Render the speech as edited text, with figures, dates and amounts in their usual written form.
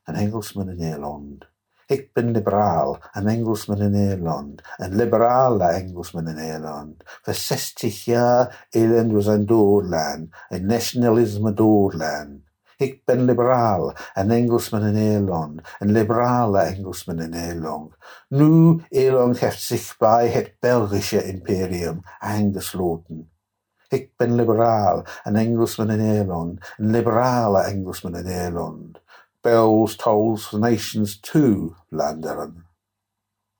een Engelsman in Nederland. Ik ben liberaal, een Engelsman in Nederland. Een liberale Engelsman in Nederland. Voor 60 jaar elend was een doorland. Een nationalisme doorland. Ik ben liberaal, een Engelsman in Nederland. Een liberale Engelsman in Nederland. Nu Nederland heeft zich bij het Belgische imperium aangesloten. Ik ben liberaal, een Engelsman in Nederland. Een liberale Engelsman in Nederland. Bells tolls for nations to Vlaanderen.